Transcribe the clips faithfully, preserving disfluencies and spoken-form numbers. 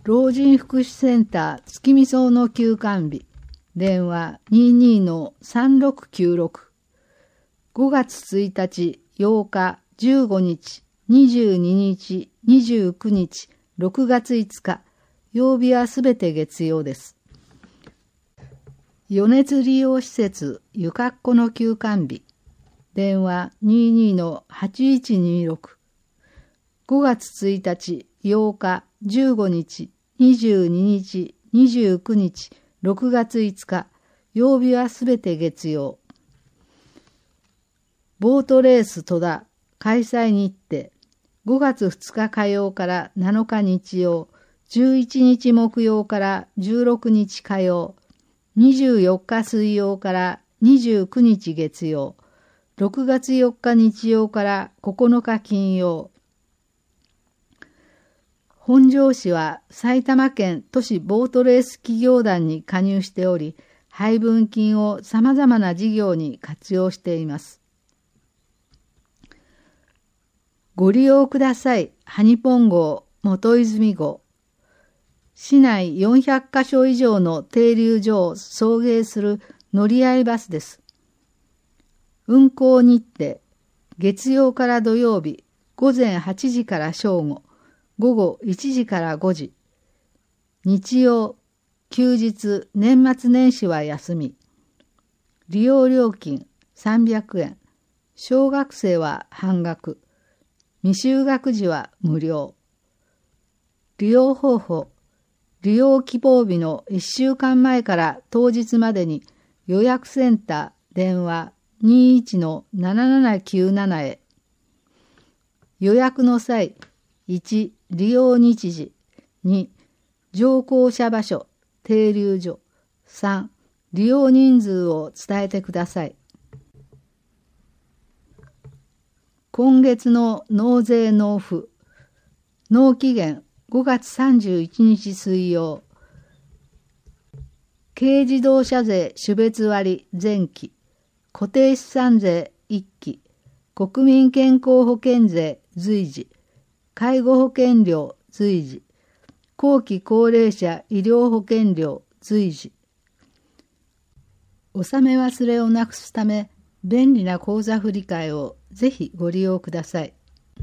老人福祉センター月見草の休館日、電話 にじゅうにのさんろくきゅうろく。ごがつついたち、ようか、じゅうごにち、にじゅうににち、にじゅうくにち、ろくがついつか、曜日はすべて月曜です。余熱利用施設ゆかっこの休館日、電話 にじゅうにのはちいちにろく。ごがつついたち、ようか、じゅうごにち、にじゅうににち、にじゅうくにち、ろくがついつか、曜日はすべて月曜。ボートレース戸田開催日程、ごがつふつか火曜からなのか日曜、じゅういちにち木曜からじゅうろくにち火曜、にじゅうよっか水曜からにじゅうくにち月曜、ろくがつよっか日曜からここのか金曜。本庄市は埼玉県都市ボートレース企業団に加入しており、配分金をさまざまな事業に活用しています。ご利用ください。ハニポン号、元泉号。市内よんひゃくかしょ以上の停留所を送迎する乗り合いバスです。運行日程、月曜から土曜日、ごぜんはちじから正午、ごごいちじからごじ。日曜、休日、年末年始は休み。利用料金さんびゃくえん。小学生は半額。未就学児は無料。利用方法。利用希望日のいっしゅうかんまえから当日までに予約センター電話 にじゅういちのななななきゅうなな へ。予約の際、いち、利用日時、に、乗降者場所、停留所、さん、利用人数を伝えてください。今月の納税納付、納期限ごがつさんじゅういちにち水曜、軽自動車税種別割前期、固定資産税いっき、国民健康保険税随時、介護保険料随時、後期高齢者医療保険料随時。納め忘れをなくすため、便利な口座振替をぜひご利用ください。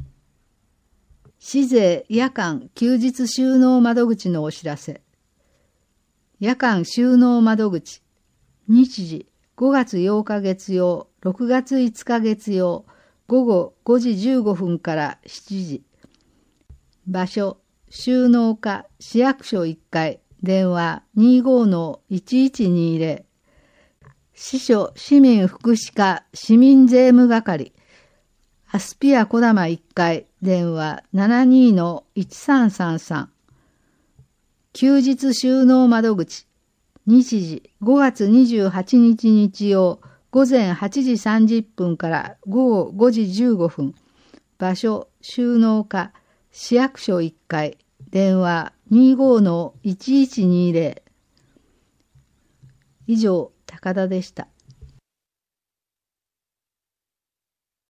市税夜間休日収納窓口のお知らせ。夜間収納窓口。日時ごがつようか月曜、ろくがついつか月曜、ごごごじじゅうごふんからしちじ。場所、収納課市役所いっかい、電話 にじゅうごのいちいちにぜろ。支所市民福祉課市民税務係、アスピア小玉いっかい、電話 ななにのいちさんさんさん。休日収納窓口。日時ごがつにじゅうはちにち日曜、ごぜんはちじさんじゅっぷんからごごごじじゅうごふん。場所、収納課市役所いっかい、電話 にじゅうごのいちいちにぜろ。以上、高田でした。